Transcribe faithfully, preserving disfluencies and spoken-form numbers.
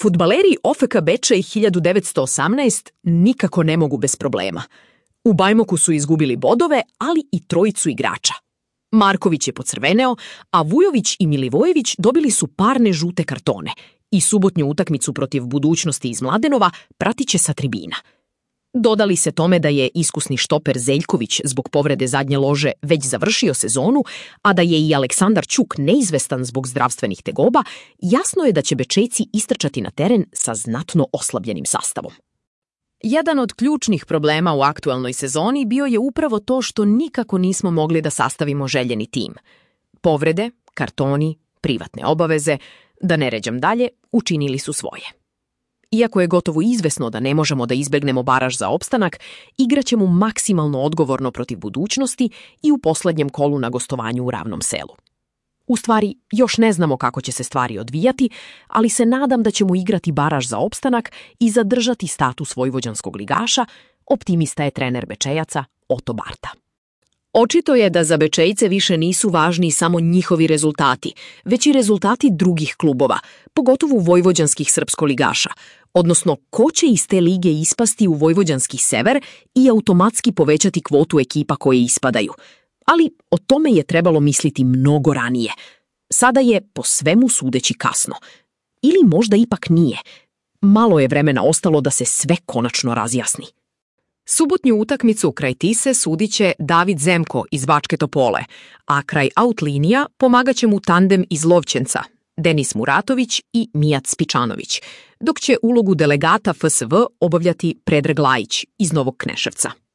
Fudbaleri O F K Bečej hiljadu devetsto osamnaest nikako ne mogu bez problema. U Bajmoku su izgubili bodove, ali i trojicu igrača. Marković je pocrveneo, a Vujović i Milivojević dobili su parne žute kartone i subotnju utakmicu protiv Budućnosti iz Mladenova pratit će sa tribina. Dodali se tome da je iskusni štoper Zeljković zbog povrede zadnje lože već završio sezonu, a da je i Aleksandar Ćuk neizvestan zbog zdravstvenih tegoba, jasno je da će Bečejci istrčati na teren sa znatno oslabljenim sastavom. Jedan od ključnih problema u aktuelnoj sezoni bio je upravo to što nikako nismo mogli da sastavimo željeni tim. Povrede, kartoni, privatne obaveze, da ne ređam dalje, učinili su svoje. Iako je gotovo izvesno da ne možemo da izbegnemo baraž za opstanak, igraćemo maksimalno odgovorno protiv Budućnosti i u poslednjem kolu na gostovanju u Ravnom Selu. U stvari, još ne znamo kako će se stvari odvijati, ali se nadam da ćemo igrati baraž za opstanak i zadržati status vojvođanskog ligaša, optimista je trener Bečejaca Oto Barta. Očito je da za Bečejce više nisu važni samo njihovi rezultati, već i rezultati drugih klubova, pogotovo vojvođanskih srpskoligaša, odnosno ko će iz te lige ispasti u vojvođanski sever i automatski povećati kvotu ekipa koje ispadaju. Ali o tome je trebalo misliti mnogo ranije. Sada je po svemu sudeći kasno. Ili možda ipak nije. Malo je vremena ostalo da se sve konačno razjasni. Subotnju utakmicu kraj Tise sudit će David Zemko iz Bačke Topole, a kraj outlinija pomagat će mu tandem iz Lovćenca, Denis Muratović i Mijat Spičanović, dok će ulogu delegata F S V obavljati Predrag Lajić iz Novog Kneševca.